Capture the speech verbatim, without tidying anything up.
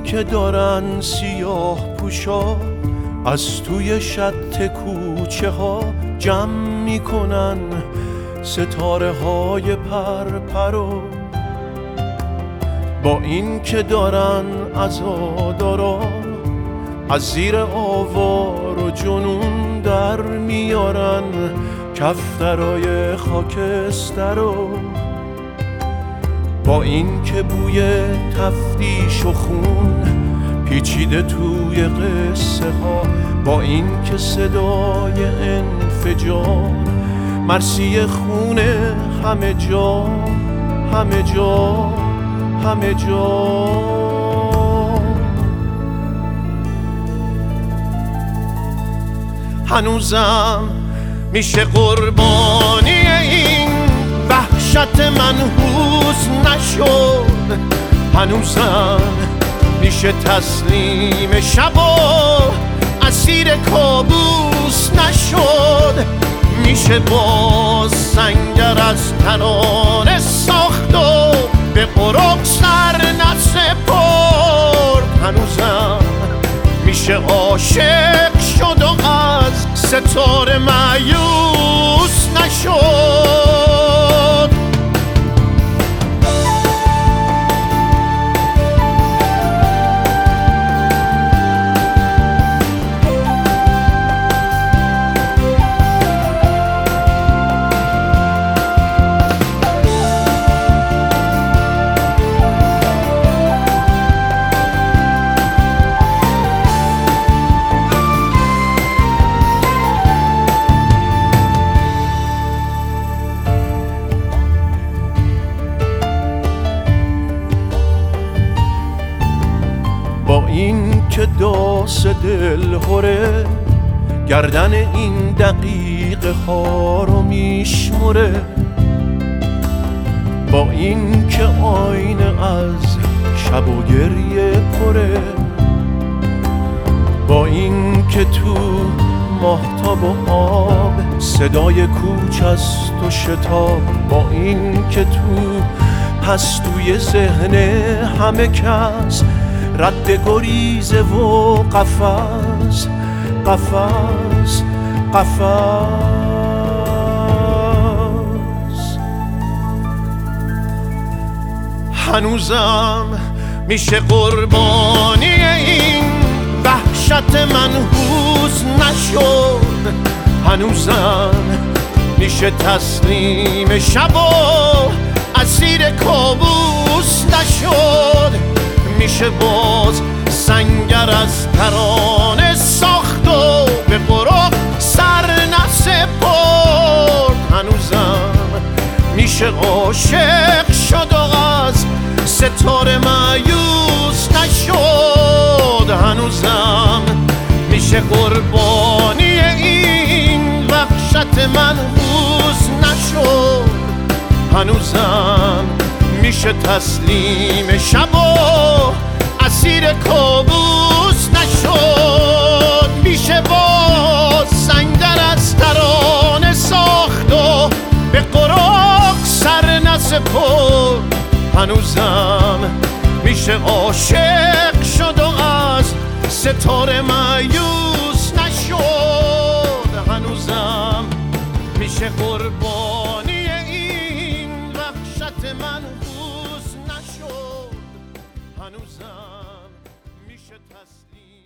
که دارن سیاه پوشا از توی شط کوچه ها جمع میکنن ستاره های پر پرو، با این که دارن عزادارا از زیر آوار و جنون در میارن کفترای خاکسترو، با این که بوی تفتیش و خون پیچیده توی قصه ها، با این که صدای انفجار مرسی خونه همه جا همه جا همه جا. هنوزم میشه قربانی این وحشت منحوس نشد، هنوزم میشه تسلیم شب و اسیر کابوس نشد، میشه باز سنگر از ترانه ساخت و به قرق سر نسپرد، هنوزم میشه عاشق شد و از ستاره مایوس نشد. با این که داس دل هره گردن این دقیقه ها رو میشمره، با این که آینه از شب و گریه پره، با این که تو ماهتاب و آب صدای کوچ است و شتاب، با این که تو پستوی ذهن همه کس رد گریزه و قفس قفس قفس. هنوزم میشه قربانی این وحشت منحوس نشد، هنوزم میشه تسلیم شب و اسیر کابوس نشد، میشه باز سنگر از ترانه ساخت و به قرق سر نسپرد، هنوزم میشه عاشق شد و از ستاره مایوس نشد، هنوزم میشه قربانی این وحشت منحوس نشد، هنوزم میشه تسلیم شب و اسیر کابوس نشد، میشه باز سنگر از ترانه ساخت و به قرق سر نسپرد، هنوزم میشه عاشق شد و از ستاره مایوس نشد، هنوزم میشه قربانی این وحشت منحوس نشد، هنوزم میشه تسلیم